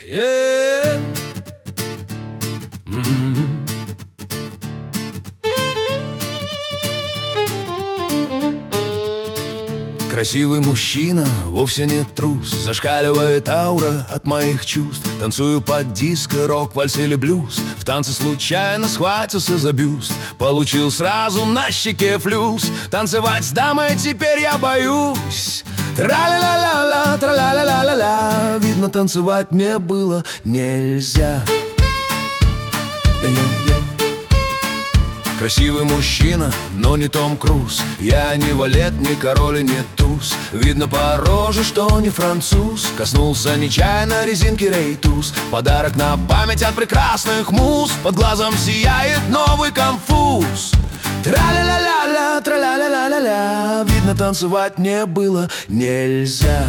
Yeah. Красивый мужчина, вовсе не трус. Зашкаливает аура от моих чувств. Танцую под диско, рок, вальс или блюз. В танце случайно схватился за бюст. Получил сразу на щеке флюс. Танцевать с дамой теперь я боюсь. Тра-ля-ля-ля-ля, тра-ля-ля-ля-ля. Видно, танцевать мне было нельзя. Красивый мужчина, но не Том Круз. Я не валет, не король и не туз. Видно по роже, что не француз. Коснулся нечаянно резинки рейтуз. Подарок на память от прекрасных муз. Под глазом сияет новый конфуз. Тра-ля-ля-ля-ля, тра-ля-ля-ля-ля. Видно, танцевать мне было нельзя.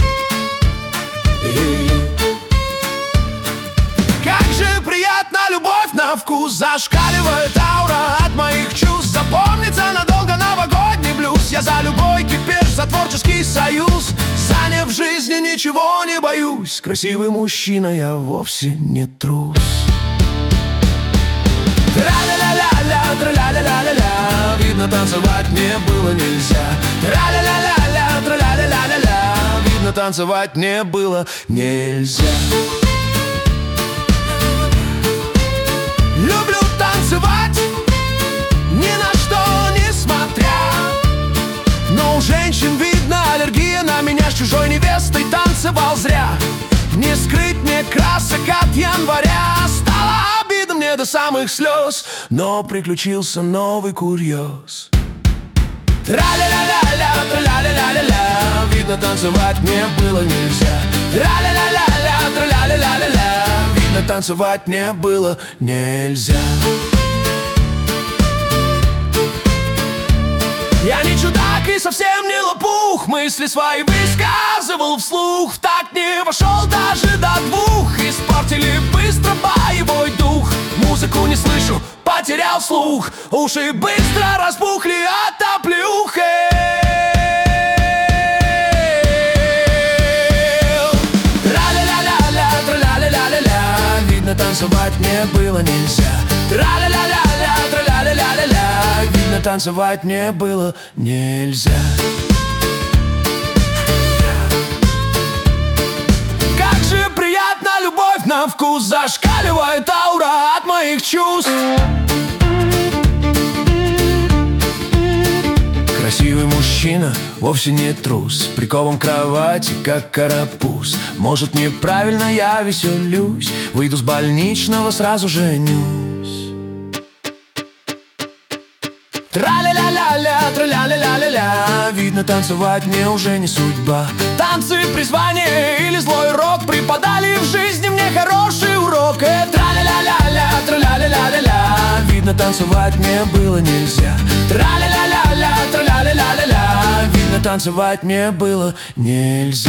Как же приятна любовь на вкус. Зашкаливает аура от моих чувств. Запомнится надолго новогодний блюз. Я за любой кипиш, за творческий союз. За не в жизни ничего не боюсь. Красивый мужчина, я вовсе не трус. Тра-ля-ля-ля-ля, тра-ля-ля-ля-ля. Видно, танцевать мне было нельзя. Тра-ля-ля-ля-ля, тра-ля-ля-ля-ля. Видно, танцевать мне было нельзя. Люблю танцевать, ни на что не смотря. Но у женщин видно аллергия на меня. С чужой невестой танцевал зря. Не скрыть мне красок от января. Стало обидно мне до самых слез. Но приключился новый курьез. Тра-ля-ля-ля-ля, тра-ля-ля-ля-ля. Видно, танцевать мне было нельзя. Тра-ля-ля-ля-ля, тра-ля-ля-ля-ля. Видно, танцевать мне было нельзя. Я не чудак и совсем не лопух. Мысли свои высказывал вслух. В такт не вошел даже до двух. Испортили быстро боевой дух. Музыку не слышу, потерял слух. Уши быстро разбухли от оплеухи. Тра-ля-ля-ля-ля, тра-ля-ля-ля-ля. Видно, танцевать мне было нельзя. Тра-ля-ля-ля-ля, тра-ля-ля-ля-ля. Видно, танцевать мне было нельзя. Как же приятна любовь на вкус. Зашкаливает аура от моих чувств. Красивый мужчина, вовсе не трус. Прикован к кровати, как карапуз. Может, неправильно я веселюсь. Выйду с больничного, сразу женюсь. Тра-ля-ля-ля-ля, тра-ля-ля-ля-ля-ля. Видно, танцевать мне уже не судьба. Танцы, призвание или злой рок преподали в жизни мне хороший урок. Тра-ля-ля-ля-ля, тра-ля-ля-ля-ля-ля. Видно, танцевать мне было нельзя. Тра-ля-ля-ля-ля, тра-ля-ля-ля-ля-ля. Видно, танцевать мне было нельзя.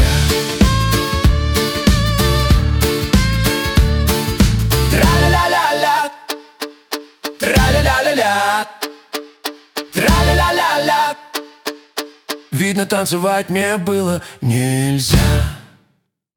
Тра-ля-ля-ля-ля, тра-ля-ля-ля-ля. Тра-ля-ля-ля-ля. Видно, танцевать мне было нельзя.